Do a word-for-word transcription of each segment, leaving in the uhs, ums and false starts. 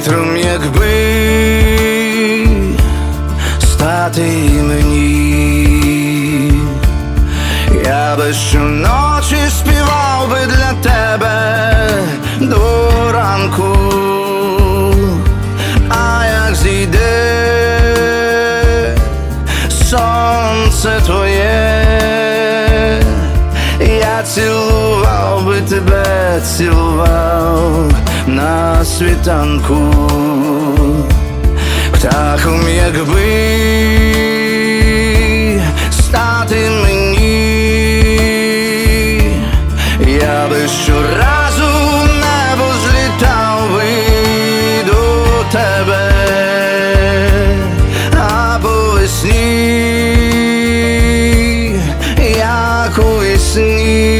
вітром, якби стати мені, я би щоночі співав би для тебе до ранку, а як зійде сонце твоє, я цілував би тебе, цілував на світанку, птахом, якби стати мені, я би щоразу в небо злітав би до тебе, а по весні, як у весні,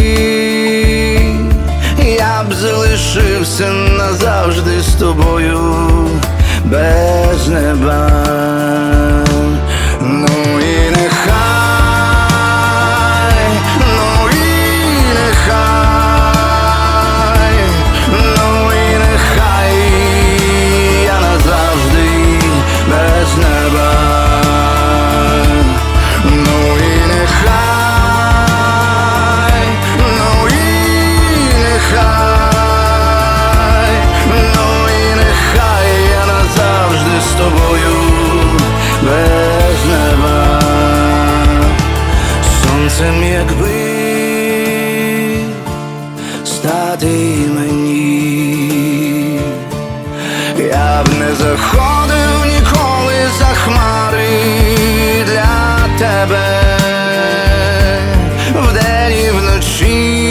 я б залишився назавжди з тобою без неба. Ну і нехай, ну і нехай, ну і нехай я назавжди без неба. Ну і нехай, ну і нехай, ну і нехай я назавжди з тобою без неба. Сонцем, якби стати мені, я б не заходив ніколи за хмари для тебе, вдень і вночі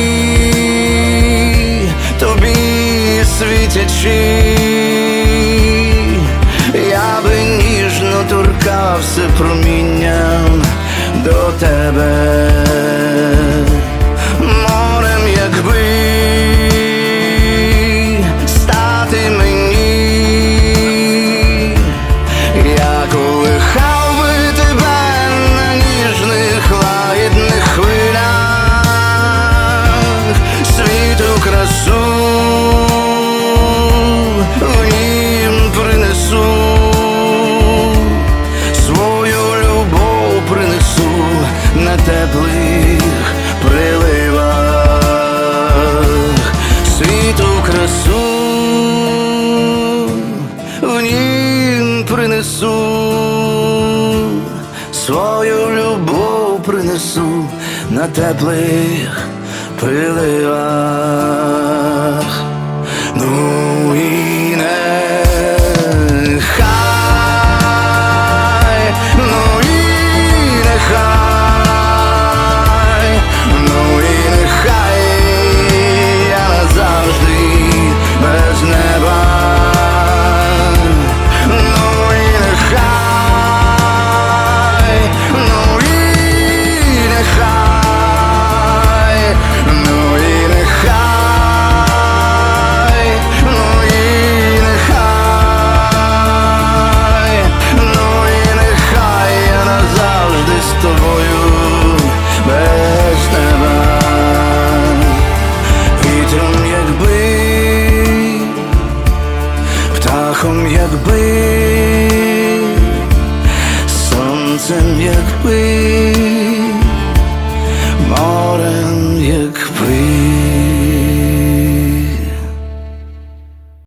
тобі світячи, я би ніжно торкався промінням до тебе. Морем, якби стати мені, я колихав би тебе на ніжних лагідних хвилях, світу красу в нім принесу, свою любов принесу на теплих приливах, світу красу в нім принесу, свою любов принесу на теплих приливах. Ну і не